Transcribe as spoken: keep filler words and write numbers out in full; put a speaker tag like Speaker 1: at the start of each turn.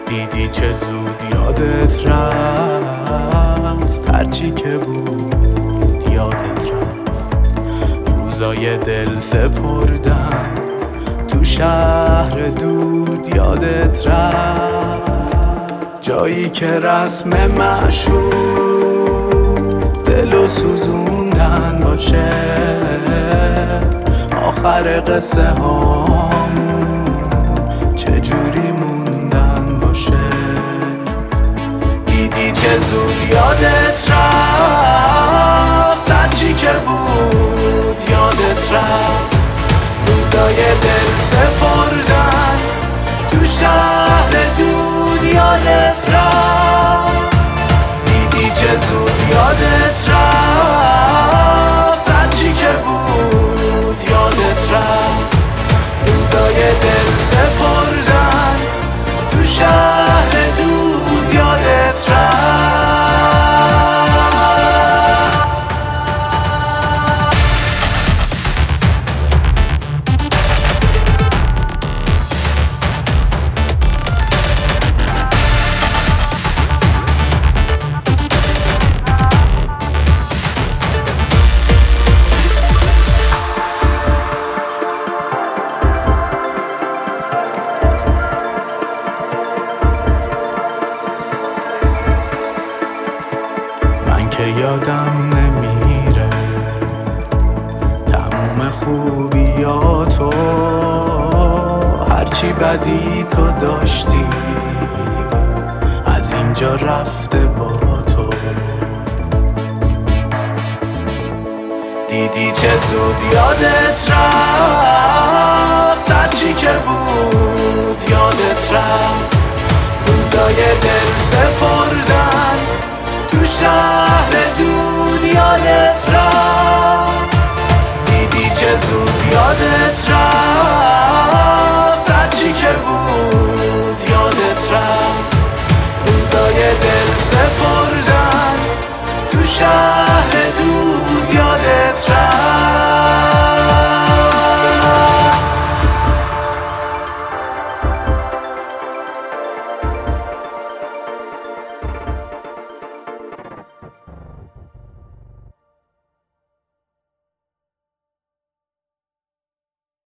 Speaker 1: دیدی چه زود یادت رفت، هرچی که بود یادت رفت. روزای دل سپردن تو شهر دود یادت رفت، جایی که رسم معشوق دلو سوزوندن باشه، آخر قصه هامون چجوری موندن باشه. دیدی چه زود یادت رفت، هرچی که بود یادت رفت. روزای دل سپردن تو شهر دود یادت رفت، دیدی چه زود یادت رفت، هرچی که بود یادت رفت. روزای دل سپردن تو شهر دود یادت رفت. که یادم نمیره تموم خوبیاتو، هرچی بدی تو داشتی از اینجا رفته با تو. دیدی چه زود یادت رفت، هرچی که بود یادت رفت. روزای دل سپردن تو شهر دود یادت رفت، دیدی چه زود یادت رفت.